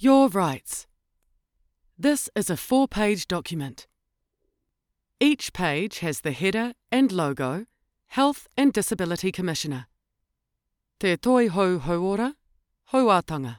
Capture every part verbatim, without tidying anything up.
Your rights. This is a four-page document. Each page has the header and logo, Health and Disability Commissioner. Te toi hou hauora, hauātanga.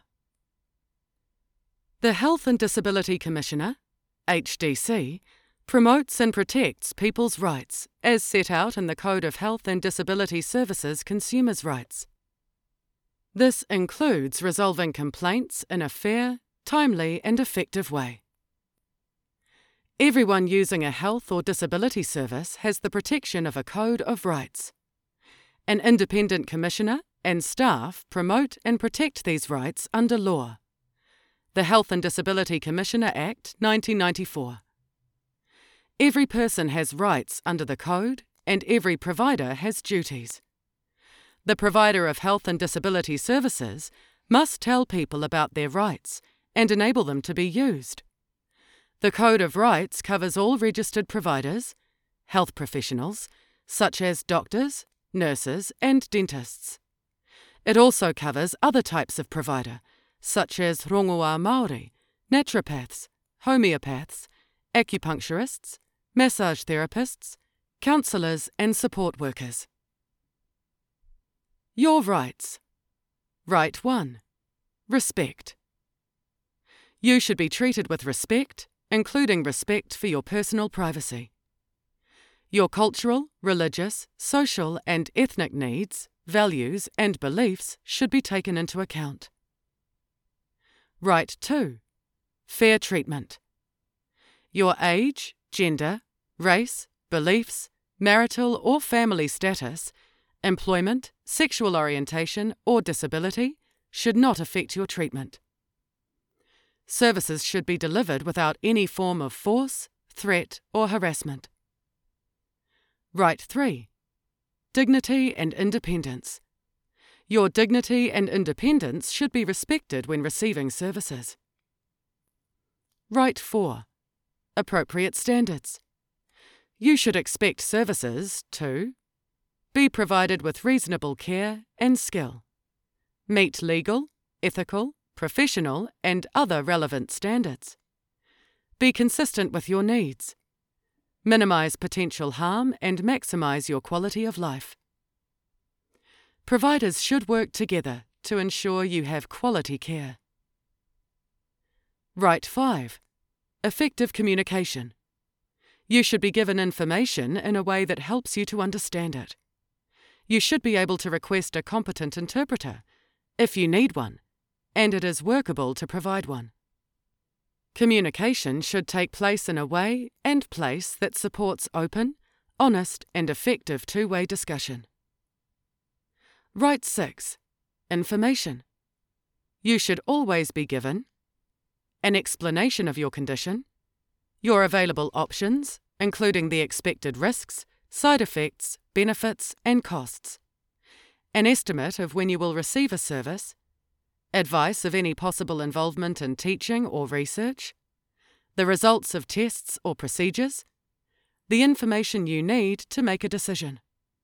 The Health and Disability Commissioner, H D C, promotes and protects people's rights as set out in the Code of Health and Disability Services Consumers' Rights. This includes resolving complaints in a fair, timely and effective way. Everyone using a health or disability service has the protection of a Code of Rights. An independent commissioner and staff promote and protect these rights under law. The Health and Disability Commissioner Act nineteen ninety-four. Every person has rights under the Code and every provider has duties. The provider of health and disability services must tell people about their rights and enable them to be used. The Code of Rights covers all registered providers, health professionals, such as doctors, nurses and dentists. It also covers other types of provider, such as rongoā Māori, naturopaths, homeopaths, acupuncturists, massage therapists, counsellors and support workers. Your rights. Right one. Respect. You should be treated with respect, including respect for your personal privacy. Your cultural, religious, social and ethnic needs, values and beliefs should be taken into account. Right two. Fair treatment. Your age, gender, race, beliefs, marital or family status, employment, sexual orientation or disability should not affect your treatment. Services should be delivered without any form of force, threat or harassment. Right three. Dignity and independence. Your dignity and independence should be respected when receiving services. Right four. Appropriate standards. You should expect services to be provided with reasonable care and skill, meet legal, ethical, professional and other relevant standards, be consistent with your needs, minimise potential harm and maximise your quality of life. Providers should work together to ensure you have quality care. Right five. Effective communication. You should be given information in a way that helps you to understand it. You should be able to request a competent interpreter, if you need one, and it is workable to provide one. Communication should take place in a way and place that supports open, honest and effective two-way discussion. Right six. Information. You should always be given an explanation of your condition, your available options, including the expected risks, side effects, benefits and costs, an estimate of when you will receive a service, advice of any possible involvement in teaching or research, the results of tests or procedures, the information you need to make a decision.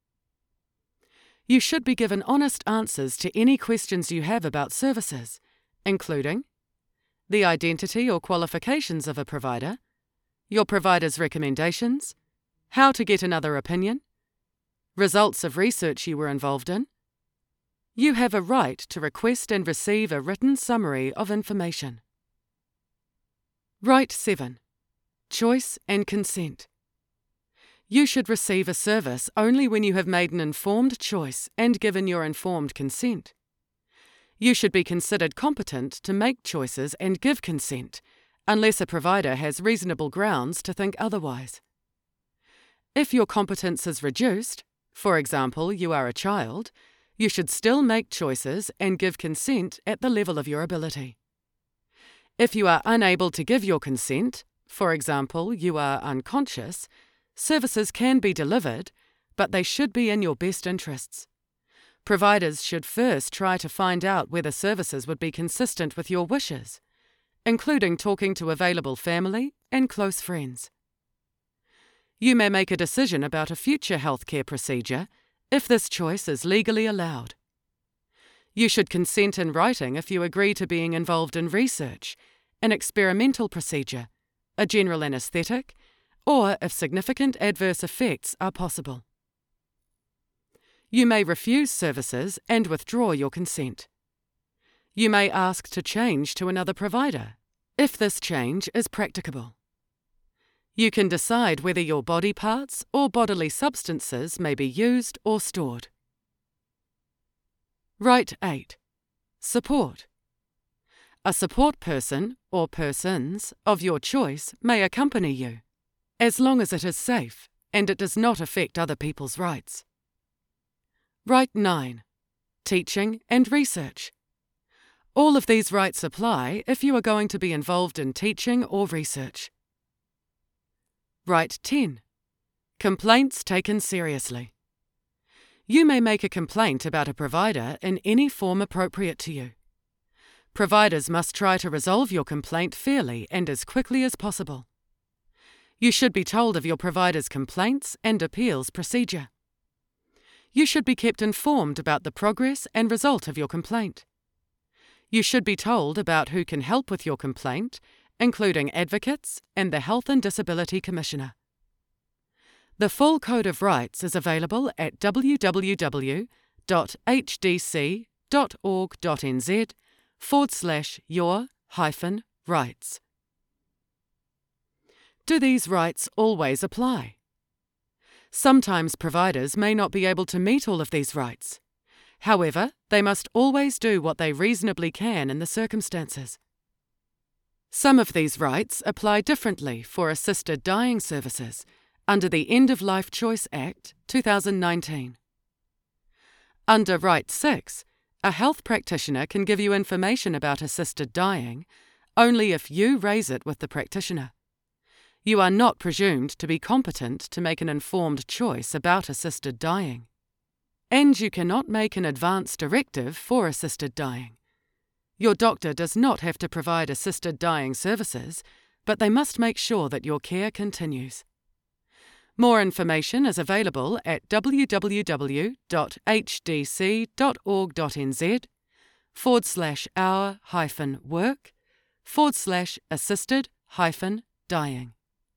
You should be given honest answers to any questions you have about services, including the identity or qualifications of a provider, your provider's recommendations, how to get another opinion, results of research you were involved in. You have a right to request and receive a written summary of information. Right seven. Choice and consent. You should receive a service only when you have made an informed choice and given your informed consent. You should be considered competent to make choices and give consent, unless a provider has reasonable grounds to think otherwise. If your competence is reduced, for example, you are a child, you should still make choices and give consent at the level of your ability. If you are unable to give your consent, for example, you are unconscious, services can be delivered, but they should be in your best interests. Providers should first try to find out whether services would be consistent with your wishes, including talking to available family and close friends. You may make a decision about a future healthcare procedure if this choice is legally allowed. You should consent in writing if you agree to being involved in research, an experimental procedure, a general anaesthetic, or if significant adverse effects are possible. You may refuse services and withdraw your consent. You may ask to change to another provider, if this change is practicable. You can decide whether your body parts or bodily substances may be used or stored. Right eight. Support. A support person or persons of your choice may accompany you, as long as it is safe and it does not affect other people's rights. Right nine. Teaching and research. All of these rights apply if you are going to be involved in teaching or research. Right ten. Complaints taken seriously. You may make a complaint about a provider in any form appropriate to you. Providers must try to resolve your complaint fairly and as quickly as possible. You should be told of your provider's complaints and appeals procedure. You should be kept informed about the progress and result of your complaint. You should be told about who can help with your complaint, including advocates and the Health and Disability Commissioner. The full Code of Rights is available at w w w dot h d c dot org dot n z forward slash your hyphen rights. Do these rights always apply? Sometimes providers may not be able to meet all of these rights. However, they must always do what they reasonably can in the circumstances. Some of these rights apply differently for assisted dying services under the End of Life Choice Act two thousand nineteen. Under Right six, a health practitioner can give you information about assisted dying only if you raise it with the practitioner. You are not presumed to be competent to make an informed choice about assisted dying. And you cannot make an advance directive for assisted dying. Your doctor does not have to provide assisted dying services, but they must make sure that your care continues. More information is available at w w w dot h d c dot org dot n z forward slash our hyphen work forward slash assisted hyphen dying.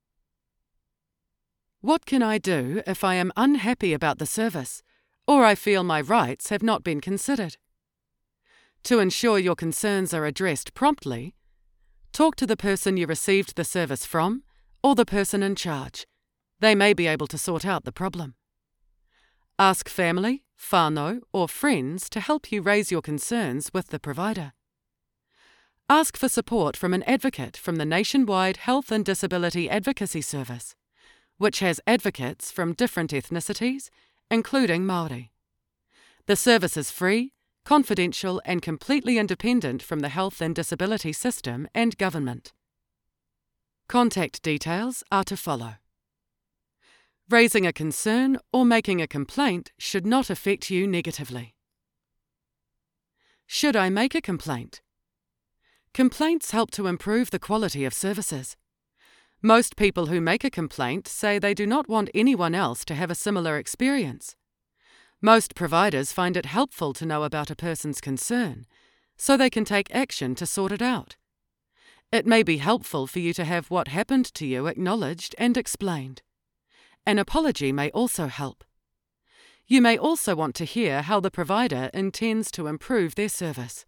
What can I do if I am unhappy about the service, or I feel my rights have not been considered? To ensure your concerns are addressed promptly, talk to the person you received the service from or the person in charge. They may be able to sort out the problem. Ask family, whānau, or friends to help you raise your concerns with the provider. Ask for support from an advocate from the nationwide Health and Disability Advocacy Service, which has advocates from different ethnicities, including Māori. The service is free, confidential, and completely independent from the health and disability system and government. Contact details are to follow. Raising a concern or making a complaint should not affect you negatively. Should I make a complaint? Complaints help to improve the quality of services. Most people who make a complaint say they do not want anyone else to have a similar experience. Most providers find it helpful to know about a person's concern, so they can take action to sort it out. It may be helpful for you to have what happened to you acknowledged and explained. An apology may also help. You may also want to hear how the provider intends to improve their service.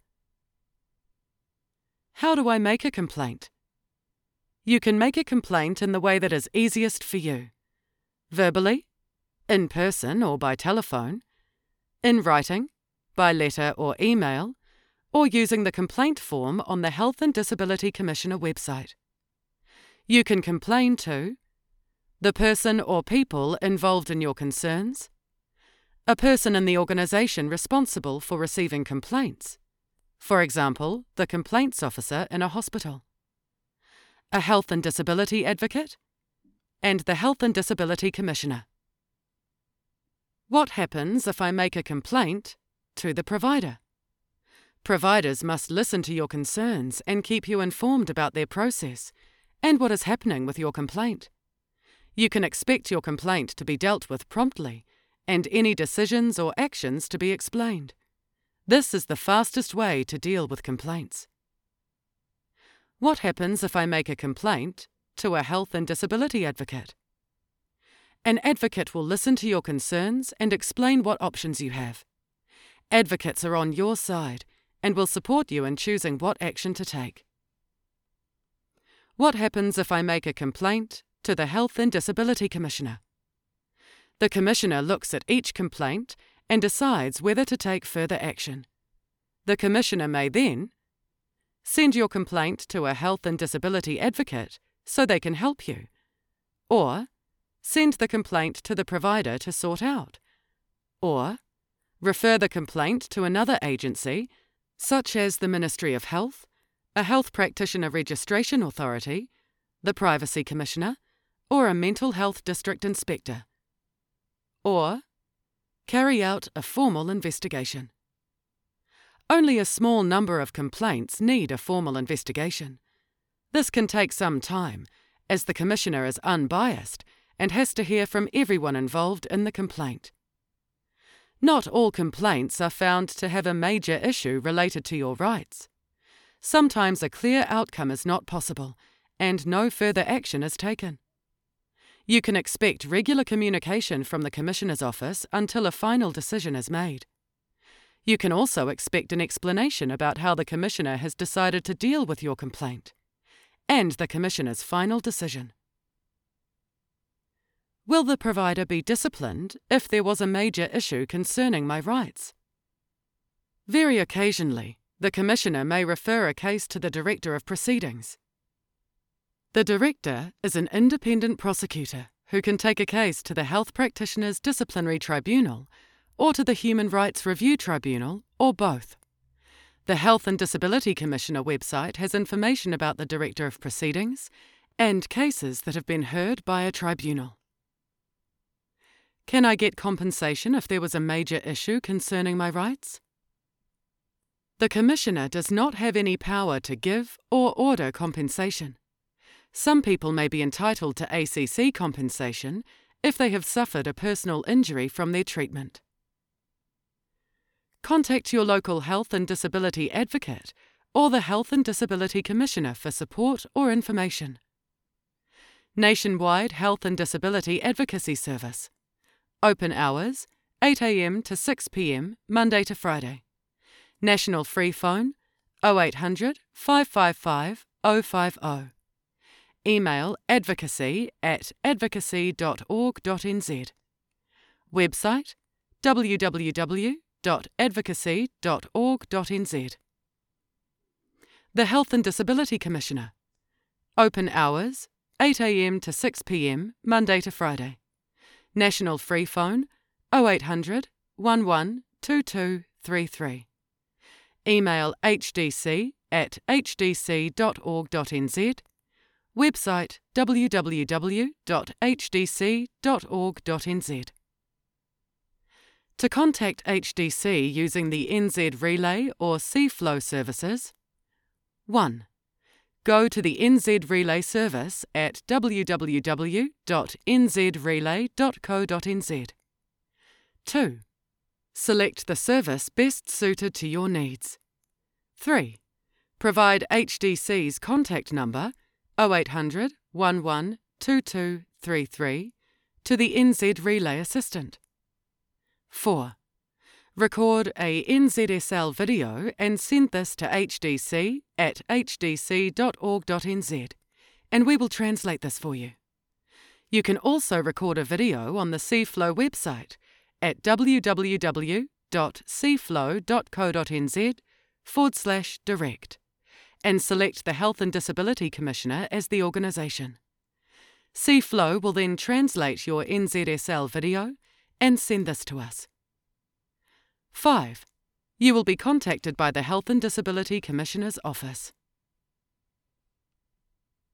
How do I make a complaint? You can make a complaint in the way that is easiest for you. Verbally, in person or by telephone, in writing, by letter or email, or using the complaint form on the Health and Disability Commissioner website. You can complain to the person or people involved in your concerns, a person in the organisation responsible for receiving complaints, for example, the complaints officer in a hospital, a health and disability advocate, and the Health and Disability Commissioner. What happens if I make a complaint to the provider? Providers must listen to your concerns and keep you informed about their process and what is happening with your complaint. You can expect your complaint to be dealt with promptly and any decisions or actions to be explained. This is the fastest way to deal with complaints. What happens if I make a complaint to a health and disability advocate? An advocate will listen to your concerns and explain what options you have. Advocates are on your side and will support you in choosing what action to take. What happens if I make a complaint to the Health and Disability Commissioner? The Commissioner looks at each complaint and decides whether to take further action. The Commissioner may then send your complaint to a health and disability advocate so they can help you, or send the complaint to the provider to sort out, or refer the complaint to another agency, such as the Ministry of Health, a Health Practitioner Registration Authority, the Privacy Commissioner, or a Mental Health District Inspector. Or carry out a formal investigation. Only a small number of complaints need a formal investigation. This can take some time, as the Commissioner is unbiased and has to hear from everyone involved in the complaint. Not all complaints are found to have a major issue related to your rights. Sometimes a clear outcome is not possible, and no further action is taken. You can expect regular communication from the Commissioner's office until a final decision is made. You can also expect an explanation about how the Commissioner has decided to deal with your complaint, and the Commissioner's final decision. Will the provider be disciplined if there was a major issue concerning my rights? Very occasionally, the Commissioner may refer a case to the Director of Proceedings. The Director is an independent prosecutor who can take a case to the Health Practitioners Disciplinary Tribunal or to the Human Rights Review Tribunal, or both. The Health and Disability Commissioner website has information about the Director of Proceedings and cases that have been heard by a tribunal. Can I get compensation if there was a major issue concerning my rights? The Commissioner does not have any power to give or order compensation. Some people may be entitled to A C C compensation if they have suffered a personal injury from their treatment. Contact your local health and disability advocate or the Health and Disability Commissioner for support or information. Nationwide Health and Disability Advocacy Service. Open hours, eight a m to six p m, Monday to Friday. National free phone, oh eight hundred, five five five, oh five oh. Email advocacy at advocacy dot org dot n z. Website w w w dot advocacy dot org dot n z. The Health and Disability Commissioner. Open hours, eight a m to six p m, Monday to Friday. National free phone, oh eight hundred, one one, two two three three. Email h d c at h d c dot org dot n z. Website w w w dot h d c dot org dot n z. To contact H D C using the N Z Relay or C-Flow services, one. Go to the N Z Relay service at w w w dot n z relay dot co dot n z. two. Select the service best suited to your needs. three. Provide H D C's contact number oh eight hundred, one one, two two three three to the N Z Relay assistant. four. Record a N Z S L video and send this to H D C at h d c dot org dot n z, and we will translate this for you. You can also record a video on the C-Flow website at w w w dot c flow dot co dot n z forward slash direct and select the Health and Disability Commissioner as the organisation. C-Flow will then translate your N Z S L video and send this to us. five. You will be contacted by the Health and Disability Commissioner's office.